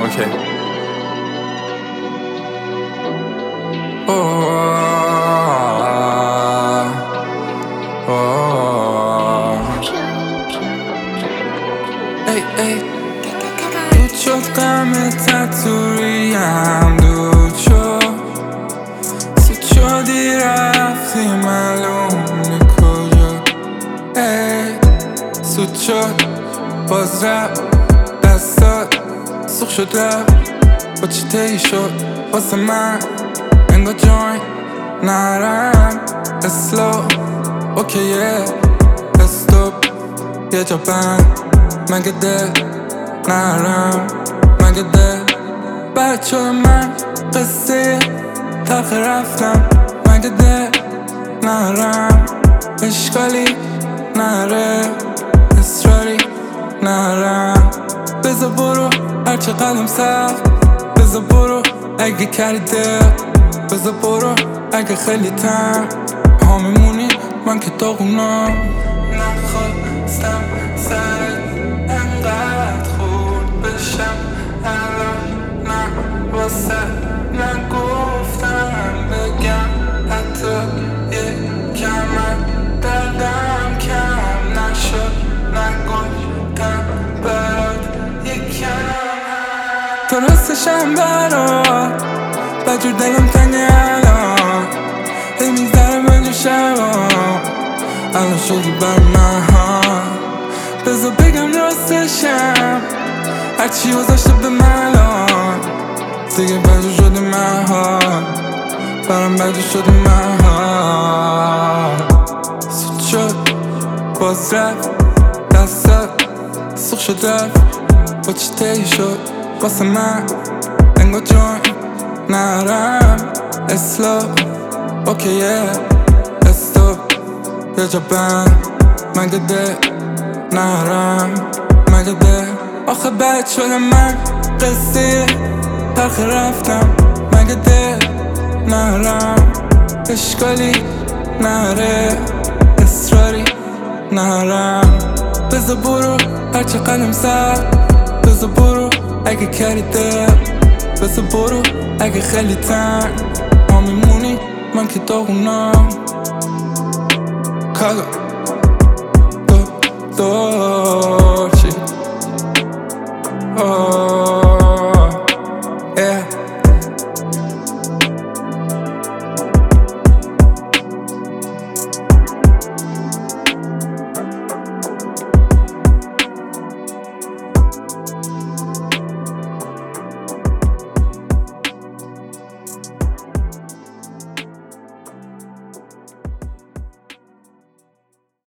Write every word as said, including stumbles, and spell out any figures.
اوکی. اوه اوه ای ای دود شد غمت تو ریم، دود شد سود شدی رفتی معلوم کجا. ای سود شد باز رفت دستات سوخ شد رفت با چی تی شد واسه من انگار جوین نرم اسلو اوکیه استوب یه جا بند مگه دل نرم مگه دل بچه من قصه تلخ رفتم مگه دل نرم اشکالی نره اصراری نرم بذار برو هرچه قلم سخت بذار برو اگه کردی دل بذار برو اگه خیلی تن ها میمونی من که داغونم نخواستم سرت انقدر خورد بشم الان نه واسه نگفتم بگم حتی یه کمم دردم کم نشد نگفتم برات یکم تو راستشم برات بجور دلم تنگه الان هی میذاره من شبا الان شدی بر من ها بذار بگم راستشم هرچی گذاشته به من الان دیگه بجور شدی من ها برام بجور شدی من ها سود شد باز رفت دستات سوخ شد رفت با چی تی شد واسه من انگار جوین نرم اسلو اوکیه استوب یه جا بند مگه دل نرم مگه دل آخه بد شدم من قصه تلخ رفتم مگه دل نرم اشکالی نره اصراری نرم بذار برو هرچه قلم سخت بذار برو اگه کردی دل بذار برو اگه خیلی تن ما میمونی من که داغونم کاغا دو دو